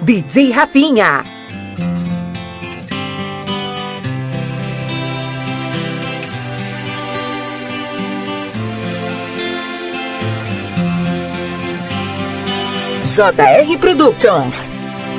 DJ Rafinha. JR Productions.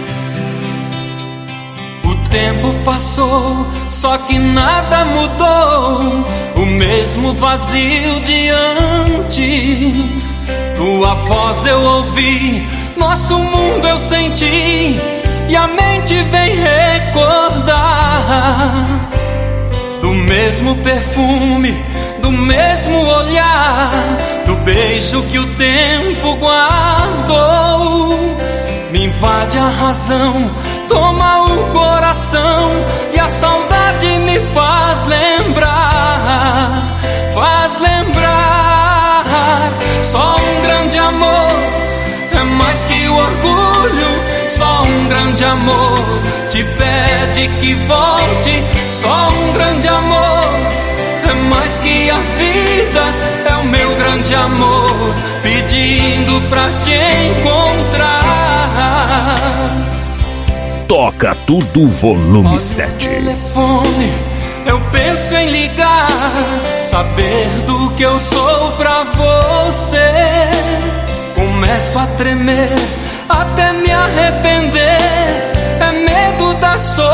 O tempo passou, só que nada mudou. O mesmo vazio de antes. Tua voz eu ouvi, nosso mundo eu senti, e a mente vem recordar do mesmo perfume, do mesmo olhar, do beijo que o tempo guardou. Me invade a razão, toma o coração, e a saudade me faz lembrar, faz lembrar. Só um grande amor é mais que o orgulho, só um grande amor te pede que volte. Só um grande amor é mais que a vida, é o meu grande amor pedindo pra te encontrar. Toca Tudo Volume 7. Telefone, eu penso em ligar, saber do que eu sou pra você. Começo a tremer, até me arrepender, é medo da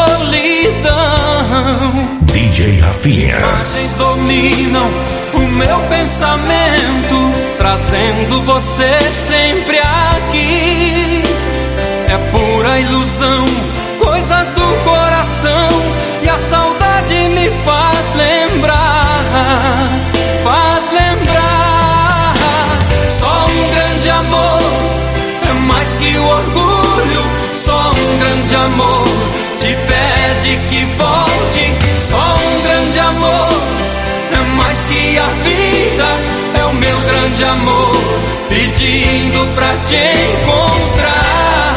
solidão. DJ Rafinha. Imagens dominam o meu pensamento, trazendo você sempre aqui. É pura ilusão, coisas do coração, e a saudade me faz lembrar, faz lembrar. Só um grande amor é mais que o orgulho, só um grande amor te pede que volte. Só um grande amor é mais que a vida, é o meu grande amor pedindo pra te encontrar.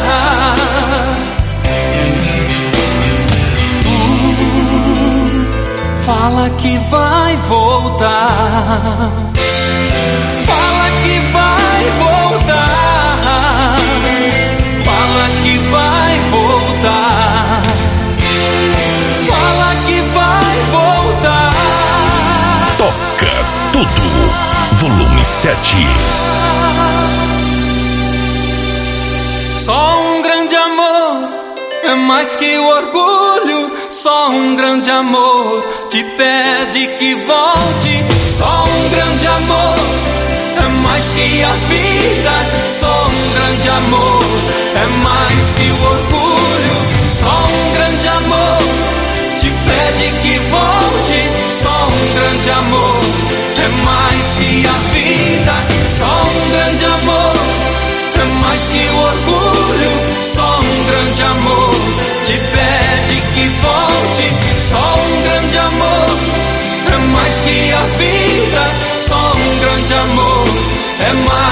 Fala que vai voltar, fala que vai voltar, fala que vai voltar, fala que vai voltar. Toca Tudo Volume 7. Só um grande amor é mais que o orgulho, só um grande amor te pede que volte. Só um grande amor é mais que a vida, só um grande amor é mais que o orgulho. Só um grande amor te pede que volte. Só um grande amor é mais que a vida, só um grande amor é mais que o orgulho. Só um grande amor te pede que volte. Só um grande amor é mais que a vida, só um grande amor é mais